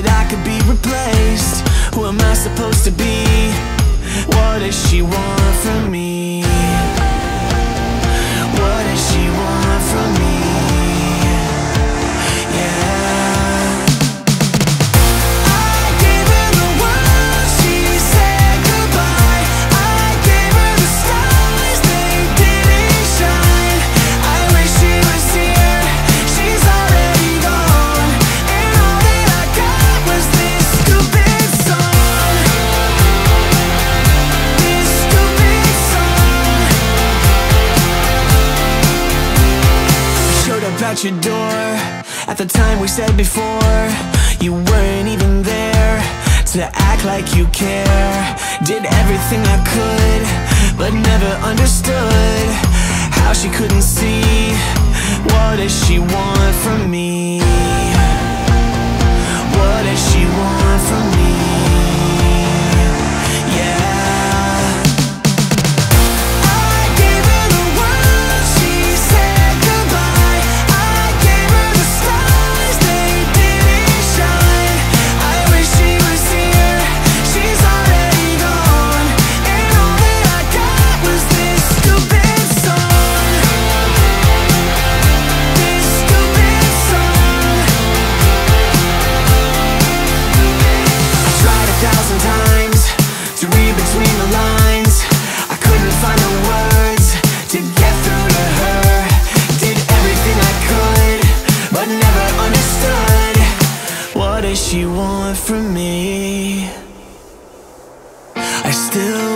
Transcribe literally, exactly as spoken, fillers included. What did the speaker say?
that I could be replaced. Who am I supposed to be? What does she want from me? What does she want from me? Yeah. I gave her the world, she said goodbye. I gave her the stars, they didn't shine. I wish she was here, she's already gone. And all that I got was this stupid song. This stupid song. Showed up at your door at the time we said before. You weren't even there to act like you care. Did everything I could, but never understood how she couldn't see. What does she want from me? What does she want from me? Yeah. I gave her the world, she said goodbye. I gave her the stars, they didn't shine. I wish she was here, she's already gone. And all that I got was this stupid song. This stupid song. I tried a thousand times to read between the lines. I couldn't find the words to get through to her. Did everything I could, but never understood. What does she want from me? I still